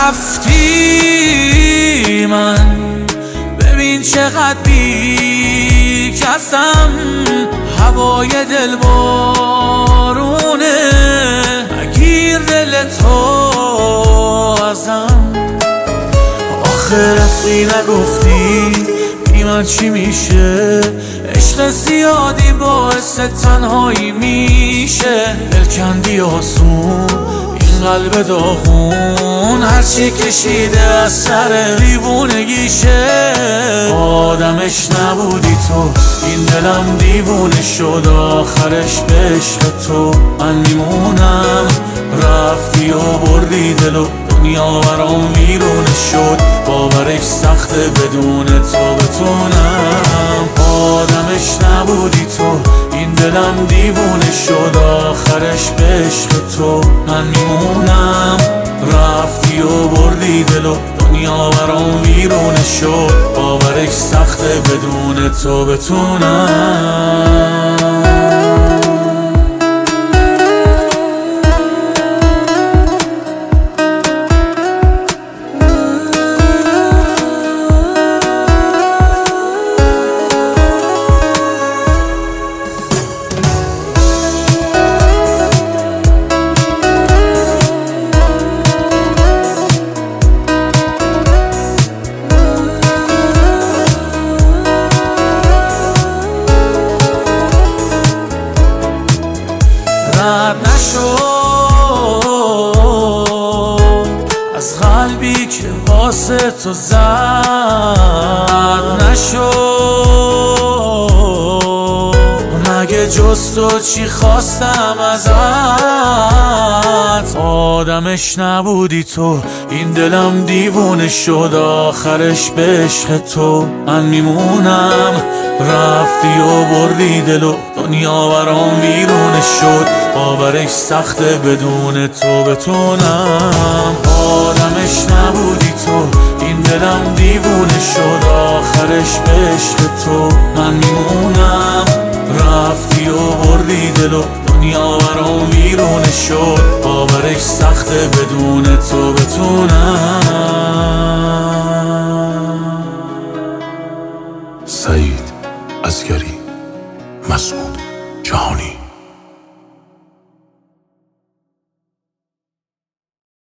رفتی من ببین چقدر بی کسم، هوای دل بارونه بگیر دل تو ازم. آخه رفتی نگفتی بی من چی میشه، عشق زیادی باعث تنهایی میشه، دل کندی آسون این قلب داغون، هرچی کشیده از سر دیوونگیشه. آدمش نبودی تو این دلم دیوونه شد، آخرش به عشق تو من میمونم. رفتی و بردی دلو دنیا برام ویرونه شد، باورش سخته بدون تو بتونم. آدمش نبودی تو این دلم دیوونه شد، آخرش به عشق تو من میمونم. رفتی و بردی دلو دنیا برام ویرونه شد، باورش سخته بدون تو بتونم. رد نشو از قلبی که واسه تو زد نشو، مگه جز تو چی خواستم ازت. آدمش نبودی تو این دلم دیوونه شد، آخرش به عشق تو من میمونم. رفتی و بردی دلو دنیا برام ویرونه شد، باورش سخته بدون تو بتونم. آدمش نبودی تو این دلم دیوونه شد، آخرش به عشق تو من میمونم. رفتی و بردی دلو دنیا برام ویرونه شد، باورش سخته بدون تو بتونم.